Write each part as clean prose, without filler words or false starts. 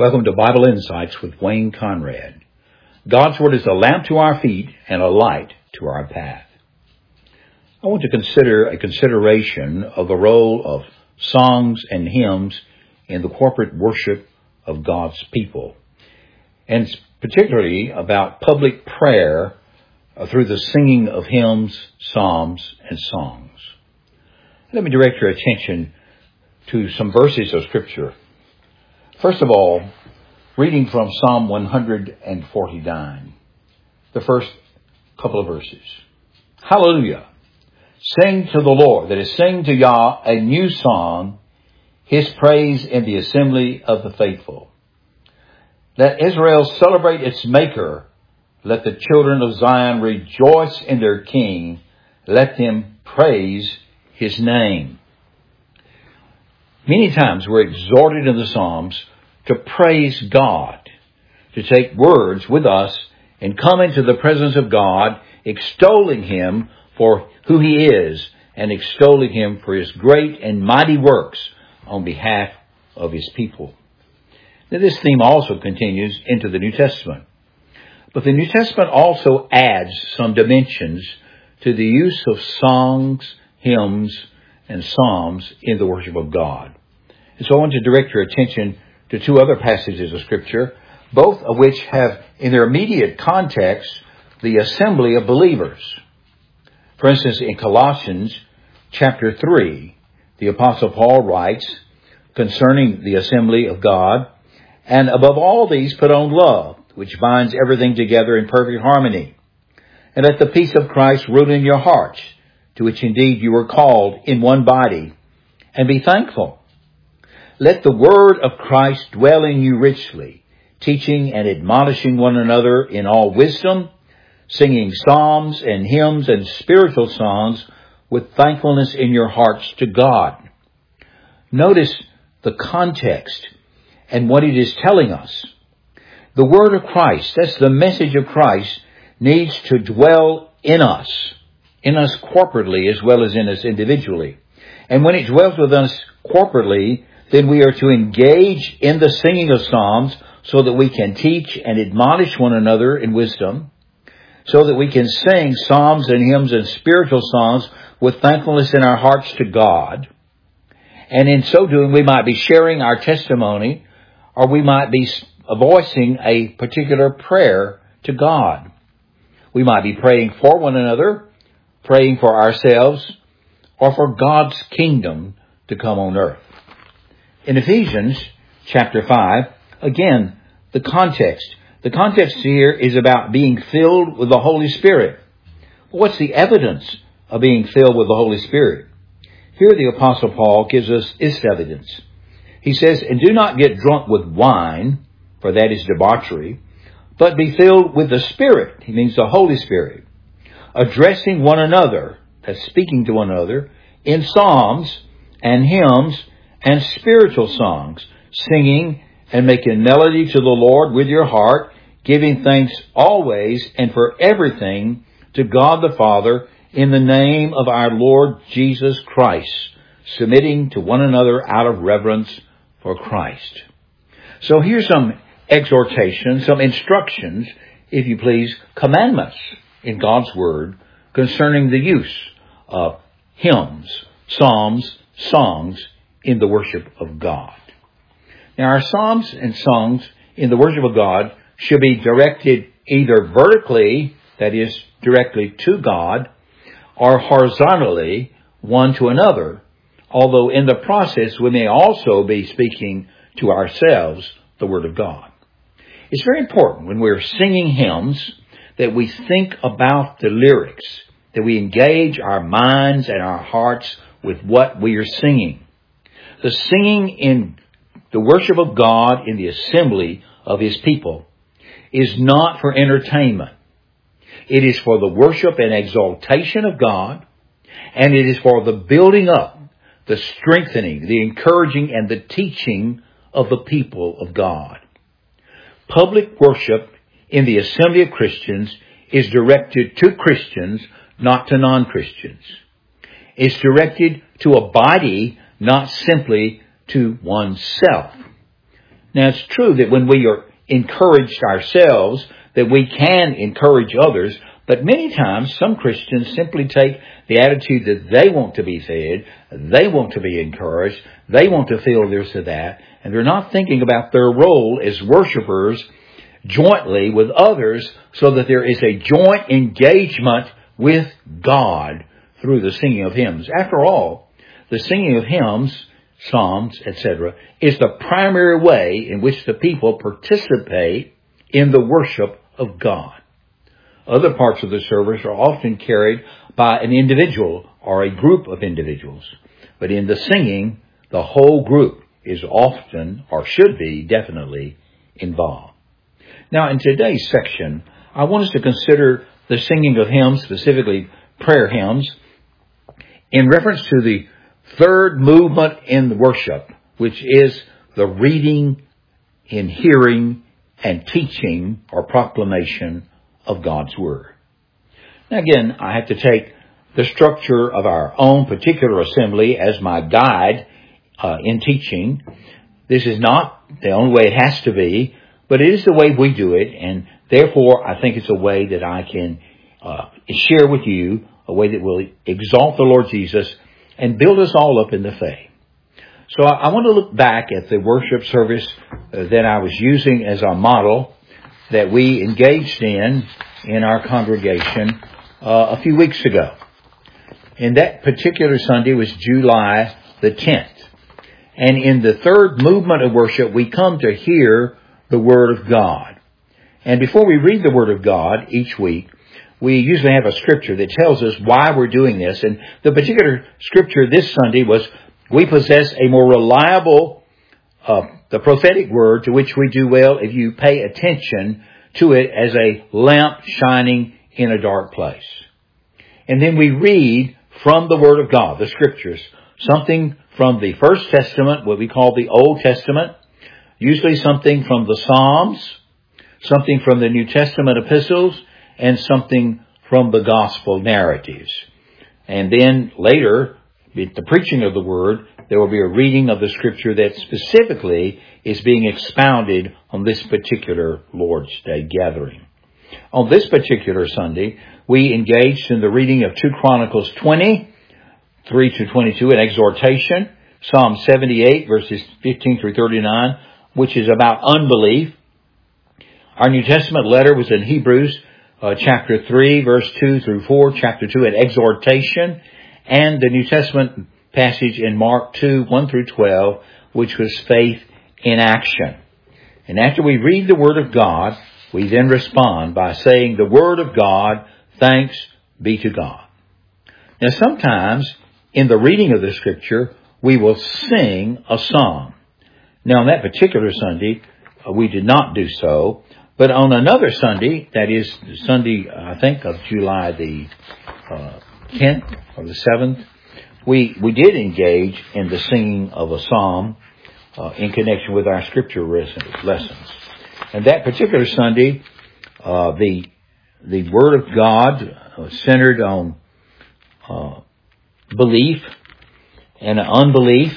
Welcome to Bible Insights with Wayne Conrad. God's Word is a lamp to our feet and a light to our path. I want to consider a consideration of the role of songs and hymns in the corporate worship of God's people, and particularly about public prayer through the singing of hymns, psalms, and songs. Let me direct your attention to some verses of Scripture. First of all, reading from Psalm 149, the first couple of verses. Hallelujah! Sing to the Lord, that is, sing to Yah a new song, His praise in the assembly of the faithful. Let Israel celebrate its Maker. Let the children of Zion rejoice in their King. Let them praise His name. Many times we're exhorted in the Psalms to praise God, to take words with us and come into the presence of God, extolling Him for who He is and extolling Him for His great and mighty works on behalf of His people. Now, this theme also continues into the New Testament. But the New Testament also adds some dimensions to the use of songs, hymns, and psalms in the worship of God. And so I want to direct your attention to two other passages of Scripture, both of which have in their immediate context the assembly of believers. For instance, in Colossians chapter 3, the Apostle Paul writes concerning the assembly of God, "And above all these put on love, which binds everything together in perfect harmony. And let the peace of Christ rule in your hearts, to which indeed you were called in one body, and be thankful. Let the word of Christ dwell in you richly, teaching and admonishing one another in all wisdom, singing psalms and hymns and spiritual songs with thankfulness in your hearts to God." Notice the context and what it is telling us. The word of Christ, that's the message of Christ, needs to dwell in us corporately as well as in us individually. And when it dwells with us corporately, then we are to engage in the singing of psalms so that we can teach and admonish one another in wisdom, so that we can sing psalms and hymns and spiritual songs with thankfulness in our hearts to God. And in so doing, we might be sharing our testimony, or we might be voicing a particular prayer to God. We might be praying for one another, praying for ourselves, or for God's kingdom to come on earth. In Ephesians chapter 5, again, the context. The context here is about being filled with the Holy Spirit. What's the evidence of being filled with the Holy Spirit? Here the Apostle Paul gives us this evidence. He says, "And do not get drunk with wine, for that is debauchery, but be filled with the Spirit," he means the Holy Spirit, "addressing one another," that's speaking to one another, "in psalms and hymns and spiritual songs, singing and making melody to the Lord with your heart, giving thanks always and for everything to God the Father in the name of our Lord Jesus Christ, submitting to one another out of reverence for Christ." So here's some exhortation, some instructions, if you please, commandments in God's Word concerning the use of hymns, psalms, songs in the worship of God. Now, our psalms and songs in the worship of God should be directed either vertically, that is, directly to God, or horizontally, one to another, although in the process we may also be speaking to ourselves the Word of God. It's very important when we're singing hymns that we think about the lyrics, that we engage our minds and our hearts with what we are singing. The singing in the worship of God in the assembly of His people is not for entertainment. It is for the worship and exaltation of God, and it is for the building up, the strengthening, the encouraging, and the teaching of the people of God. Public worship in the assembly of Christians is directed to Christians, not to non-Christians. It's directed to a body, not simply to oneself. Now, it's true that when we are encouraged ourselves, that we can encourage others, but many times some Christians simply take the attitude that they want to be fed, they want to be encouraged, they want to feel this or that, and they're not thinking about their role as worshipers jointly with others so that there is a joint engagement with God through the singing of hymns. After all, the singing of hymns, psalms, etc., is the primary way in which the people participate in the worship of God. Other parts of the service are often carried by an individual or a group of individuals. But in the singing, the whole group is often, or should be, definitely involved. Now, in today's section, I want us to consider the singing of hymns, specifically prayer hymns, in reference to the third movement in the worship, which is the reading and hearing and teaching or proclamation of God's Word. Now again, I have to take the structure of our own particular assembly as my guide in teaching. This is not the only way it has to be, but it is the way we do it, and therefore I think it's a way that I can share with you, a way that will exalt the Lord Jesus and build us all up in the faith. So I want to look back at the worship service that I was using as a model that we engaged in our congregation a few weeks ago. And that particular Sunday was July the 10th. And in the third movement of worship, we come to hear the Word of God. And before we read the Word of God each week, we usually have a scripture that tells us why we're doing this. And the particular scripture this Sunday was, we possess a more reliable, the prophetic word, to which we do well if you pay attention to it as a lamp shining in a dark place. And then we read from the Word of God, the Scriptures, something from the First Testament, what we call the Old Testament, usually something from the Psalms, something from the New Testament epistles, and something from the Gospel narratives. And then later, with the preaching of the Word, there will be a reading of the Scripture that specifically is being expounded on this particular Lord's Day gathering. On this particular Sunday, we engaged in the reading of 2 Chronicles 20, 3 to 22, an exhortation, Psalm 78, verses 15 through 39, which is about unbelief. Our New Testament letter was in Hebrews chapter 3, verse 2 through 4, chapter 2, an exhortation, and the New Testament passage in Mark 2, 1 through 12, which was faith in action. And after we read the Word of God, we then respond by saying, the Word of God, thanks be to God. Now sometimes in the reading of the Scripture, we will sing a song. Now on that particular Sunday, we did not do so. But on another Sunday, that is Sunday, I think, of July the 10th or the 7th, we did engage in the singing of a psalm in connection with our scripture lessons. And that particular Sunday, the Word of God centered on belief and unbelief,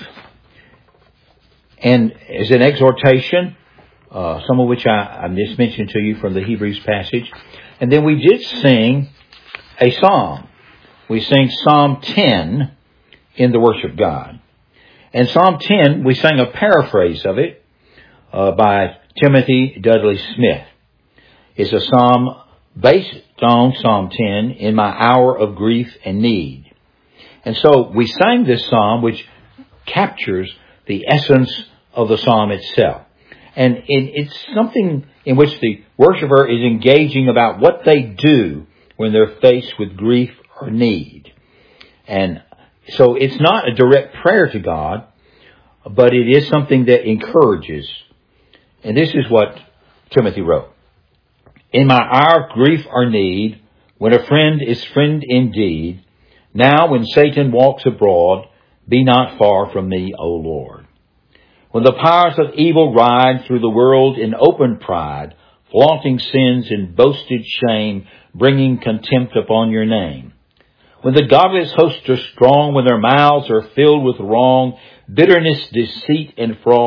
and as an exhortation, some of which I just mentioned to you from the Hebrews passage. And then we did sing a psalm. We sang Psalm 10 in the worship God. And Psalm 10, we sang a paraphrase of it by Timothy Dudley Smith. It's a psalm based on Psalm 10, in my hour of grief and need. And so we sang this psalm, which captures the essence of the psalm itself. And it's something in which the worshiper is engaging about what they do when they're faced with grief or need. And so it's not a direct prayer to God, but it is something that encourages. And this is what Timothy wrote. In my hour of grief or need, when a friend is friend indeed, now when Satan walks abroad, be not far from me, O Lord. When the powers of evil ride through the world in open pride, flaunting sins in boasted shame, bringing contempt upon your name. When the godless hosts are strong, when their mouths are filled with wrong, bitterness, deceit, and fraud,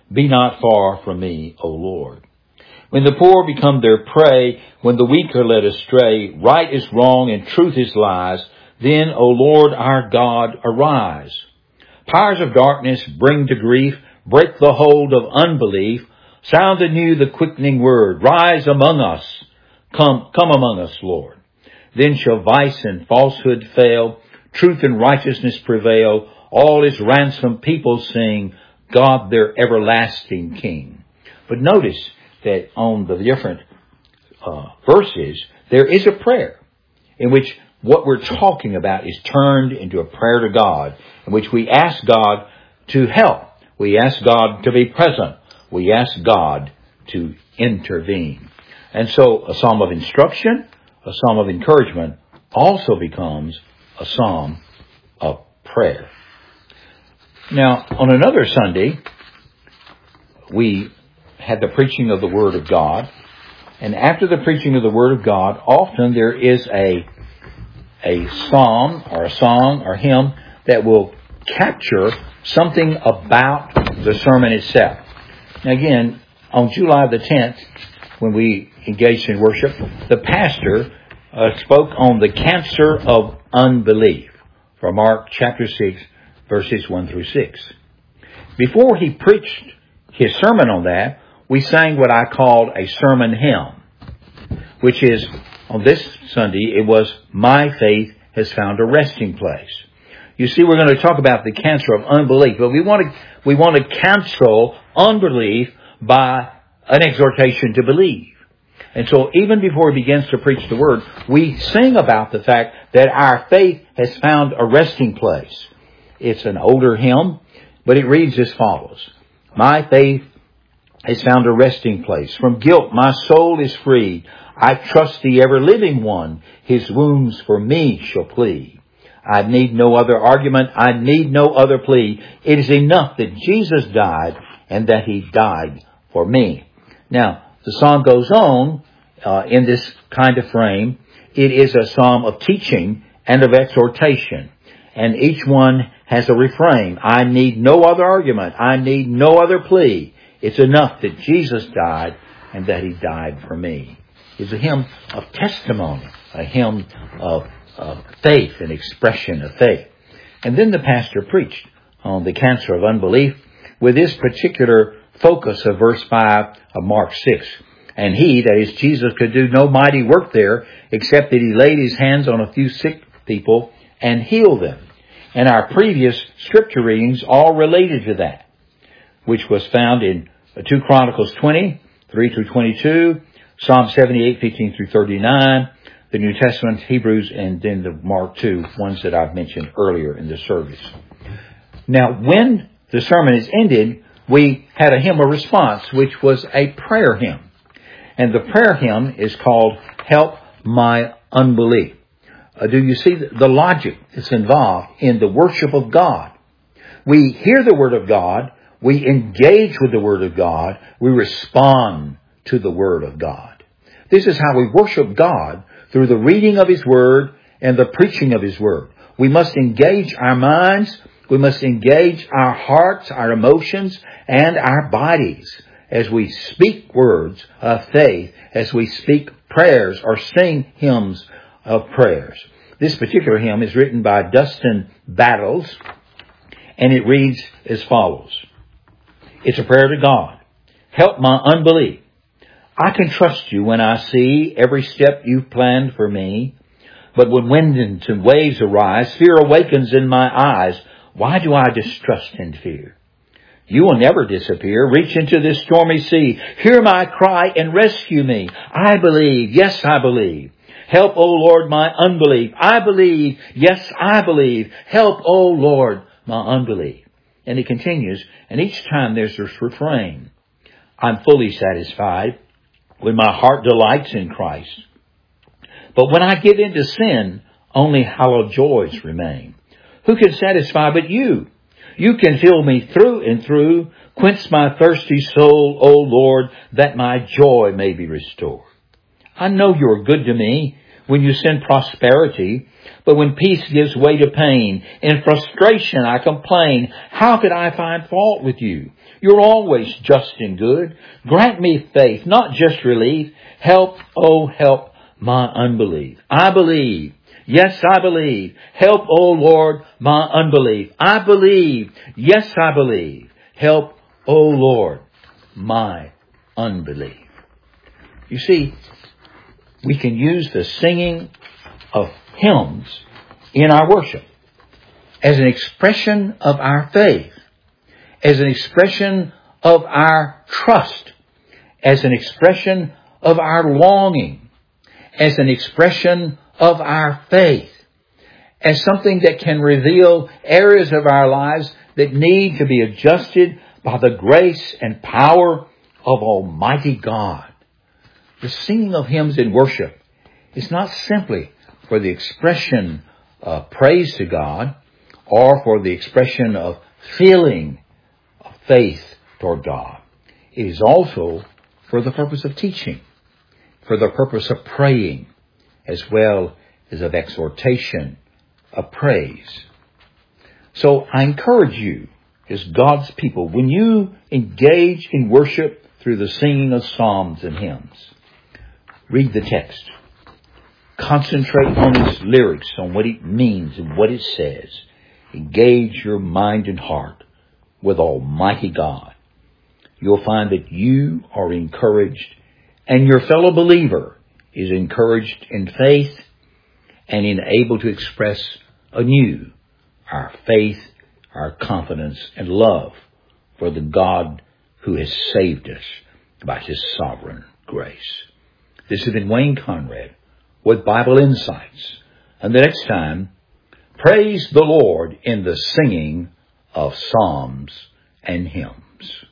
Be not far from me, O Lord. When the poor become their prey, when the weak are led astray, right is wrong and truth is lies, then, O Lord our God, arise. Powers of darkness bring to grief, break the hold of unbelief, sound anew the quickening word, rise among us, come among us, Lord. Then shall vice and falsehood fail, truth and righteousness prevail, all is ransomed people sing, God their everlasting King. But notice that on the different verses, there is a prayer in which what we're talking about is turned into a prayer to God, in which we ask God to help. We ask God to be present. We ask God to intervene. And so a psalm of instruction, a psalm of encouragement, also becomes a psalm of prayer. Now, on another Sunday, we had the preaching of the Word of God. And after the preaching of the Word of God, often there is a psalm or a song or hymn that will capture something about the sermon itself. Now again, on July the 10th, when we engaged in worship, the pastor spoke on the cancer of unbelief from Mark chapter 6, verses 1 through 6. Before he preached his sermon on that, we sang what I called a sermon hymn, which is, on this Sunday, it was, My Faith Has Found a Resting Place. You see, we're going to talk about the cancer of unbelief, but we want to cancel unbelief by an exhortation to believe. And so even before he begins to preach the Word, we sing about the fact that our faith has found a resting place. It's an older hymn, but it reads as follows. My faith has found a resting place. From guilt my soul is free. I trust the ever-living one. His wounds for me shall plead. I need no other argument. I need no other plea. It is enough that Jesus died and that He died for me. Now, the song goes on in this kind of frame. It is a psalm of teaching and of exhortation. And each one has a refrain. I need no other argument. I need no other plea. It's enough that Jesus died and that He died for me. It's a hymn of testimony, a hymn of faith, an expression of faith. And then the pastor preached on the cancer of unbelief with this particular focus of verse 5 of Mark 6. And He, that is Jesus, could do no mighty work there except that He laid His hands on a few sick people and healed them. And our previous scripture readings all related to that, which was found in 2 Chronicles 20, 3 through 22, Psalm 78, 15 through 39, the New Testament, Hebrews, and then the Mark 2, ones that I've mentioned earlier in the service. Now, when the sermon is ended, we had a hymn of response, which was a prayer hymn. And the prayer hymn is called Help My Unbelief. Do you see the logic that's involved in the worship of God? We hear the Word of God. We engage with the Word of God. We respond to the Word of God. This is how we worship God, through the reading of His Word and the preaching of His Word. We must engage our minds. We must engage our hearts, our emotions, and our bodies as we speak words of faith, as we speak prayers or sing hymns of prayers. This particular hymn is written by Dustin Battles, and it reads as follows. It's a prayer to God. Help my unbelief. I can trust You when I see every step You've planned for me. But when winds and waves arise, fear awakens in my eyes. Why do I distrust and fear? You will never disappear. Reach into this stormy sea. Hear my cry and rescue me. I believe. Yes, I believe. Help, O Lord, my unbelief. I believe. Yes, I believe. Help, O Lord, my unbelief. And it continues, and each time there's this refrain. I'm fully satisfied when my heart delights in Christ. But when I get into sin, only hallowed joys remain. Who can satisfy but You? You can fill me through and through, quench my thirsty soul, O Lord, that my joy may be restored. I know You're good to me. when you send prosperity, but when peace gives way to pain, in frustration I complain. How could I find fault with you? You're always just and good. Grant me faith, not just relief. Help, oh help my unbelief. I believe. Yes, I believe. Help, oh Lord, my unbelief. I believe. Yes, I believe. Help, oh Lord, my unbelief. You see, we can use the singing of hymns in our worship as an expression of our faith, as an expression of our trust, as an expression of our longing, as an expression of our faith, as something that can reveal areas of our lives that need to be adjusted by the grace and power of Almighty God. The singing of hymns in worship is not simply for the expression of praise to God or for the expression of feeling of faith toward God. It is also for the purpose of teaching, for the purpose of praying, as well as of exhortation, of praise. So I encourage you as God's people, when you engage in worship through the singing of psalms and hymns, read the text. Concentrate on its lyrics, on what it means and what it says. Engage your mind and heart with Almighty God. You'll find that you are encouraged and your fellow believer is encouraged in faith and able to express anew our faith, our confidence and love for the God who has saved us by His sovereign grace. This has been Wayne Conrad with Bible Insights. And the next time, praise the Lord in the singing of psalms and hymns.